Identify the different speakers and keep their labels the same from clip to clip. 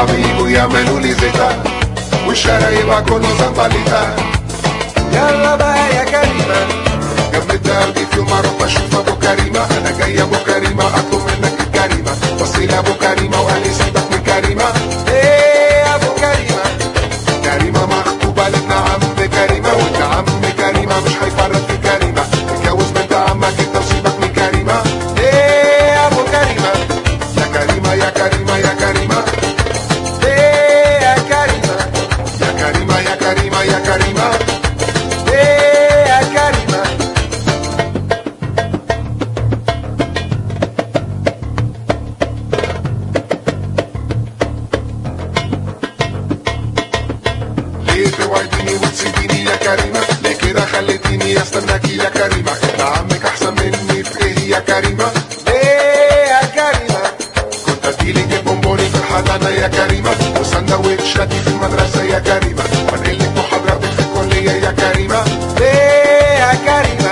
Speaker 1: وصحابي يجوا يعملوا لي زيتا والشارع يبقى كله زنبليطة.
Speaker 2: يلا بقى يا كريمة
Speaker 1: جمدت قلبي في يوم اروح اشوف ابو كريمة. انا جاي ابو كريمة اطلب منك الكريمة. بصي لابو كريمة وقال لي سيبك من كريمة.
Speaker 2: ايه يا ابو كريمة؟
Speaker 1: كريمة مخطوبة لابن عم كريمة وابن عم كريمة مش هيفرط في كريمة. اتجوز بنت عمك انت وسيبك من كريمة.
Speaker 2: ايه يا ابو كريمة؟
Speaker 1: يا كريمة يا كريمة يا كريمة.
Speaker 2: ايه يا كريمة؟
Speaker 1: يا كريمة يا كريمة يا كريمة.
Speaker 2: ايه يا كريمة؟
Speaker 1: ليه توعديني وتسيبيني يا كريمة؟ ليه كده خليتيني استناكي يا كريمة؟ ابن عمك احسن مني في ايه يا كريمة؟
Speaker 2: ايه يا كريمة؟
Speaker 1: كنت اديلك البونبوني في الحضانة يا كريمة وسندوتشاتي في المدرسة يا كريمة وانقلك محاضراتك في الكلية يا كريمة.
Speaker 2: ايه يا كريمة؟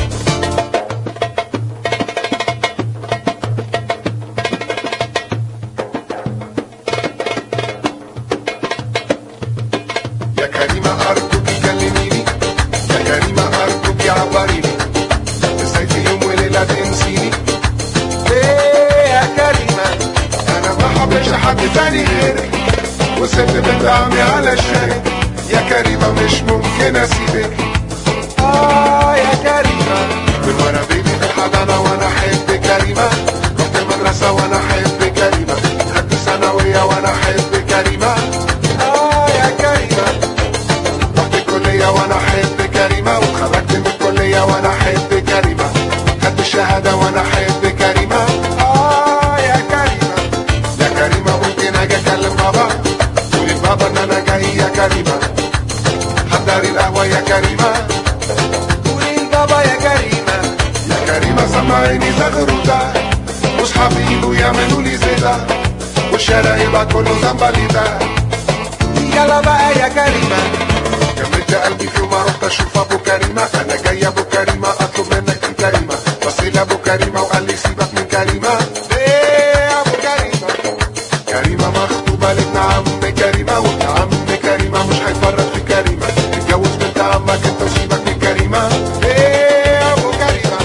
Speaker 1: يا كريمة أرجوك كلميني. يا كريمة أرجوك عبريني. ازاي في يوم وليلة تنسيني؟
Speaker 2: ايه يا كريمة؟
Speaker 1: أنا ما حبيتش حد تاني غيرك وسبت بنت عمي علشانك. يا كريمة مش ممكن أسيبك.
Speaker 2: يا كريمة
Speaker 1: من ورا بيبي في الحضانة وأنا أحب كريمة. رحت المدرسة وأنا أحب كريمة. خدت ثانوية وأنا أحب كريمة.
Speaker 2: يا كريمة
Speaker 1: رحت الكلية وأنا أحب كريمة واتخرجت من الكلية وأنا أحب كريمة. خدت الشهادة وأنا أحب كريمة.
Speaker 2: يا كريمة
Speaker 1: يا كريمة ممكن أجي أكلم بابا؟ قولي لبابا إن أنا جاي يا كريمة. حضري القهوة يا كريمة.
Speaker 2: قولي لبابا يا كريمة.
Speaker 1: يا كريمة سمعيني زغروطة وصحابي يجوا يعملوا لي زيطة والشارع يبقى كله زنبليطة.
Speaker 2: يلا بقى يا كريمة
Speaker 1: جمدت قلبي في يوم رحت اشوف ابو كريمة. انا جاي ابو كريمة اطلب منك الكريمة. بصي لابو كريمة وقال لي سيبك من كريمة.
Speaker 2: ايه يا ابو كريمة؟
Speaker 1: كريمة مخطوبة لابن عم كريمة وابن عم كريمة مش هيفرط في كريمة. اتجوز بنت عمك انت وسيبك من كريمة.
Speaker 2: ايه يا ابو كريمة؟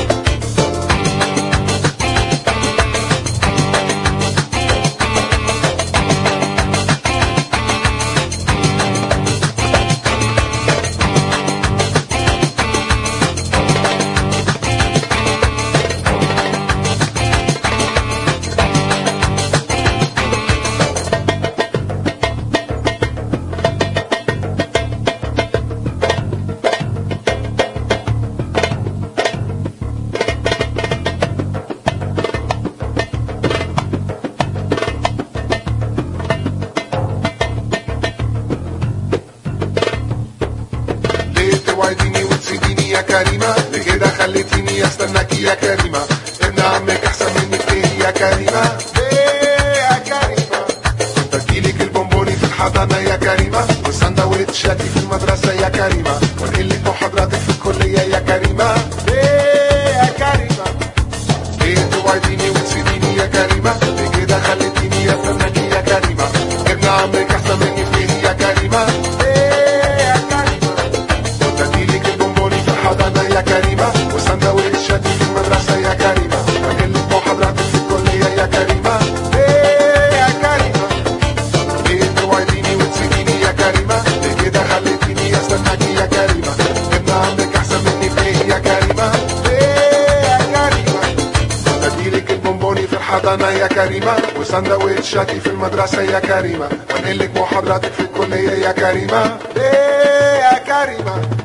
Speaker 1: توعديني وتسيبيني يا كريمة. لكده خليتيني استناكي يا كريمة. ابن عمك احسن مني في ايه يا كريمة؟
Speaker 2: ايه يا كريمة؟
Speaker 1: كنت اديلك البونبوني في الحضانة يا كريمة وسندوتشاتي في المدرسة يا كريمة وانقلك محاضراتك في الكلية يا كريمة.
Speaker 2: ايه يا كريمة؟
Speaker 1: ليه توعديني وتسيبيني يا كريمة؟ لكده خليتيني استناكي يا كريمة. ابن عمك احسن مني في ايه يا كريمة؟
Speaker 2: ايه يا كريمة؟
Speaker 1: كنت اديلك البونبوني في الحضانة يا كريمة وسندوتشاتي في المدرسة يا كريمة وانقلك محاضراتك في الكلية يا كريمة.
Speaker 2: ايه يا كريمة؟
Speaker 1: ليه توعديني وتسيبيني يا كريمة؟ لكده خليتيني استناكي يا كريمة. ابن عمك احسن مني في ايه يا كريمة؟
Speaker 2: ايه يا كريمة؟
Speaker 1: كنت اديلك البونبوني في الحضانة يا كريمة وسندوتشاتي في المدرسة يا كريمة وانقلك محاضراتك في الكلية يا كريمة.
Speaker 2: ايه يا كريمة؟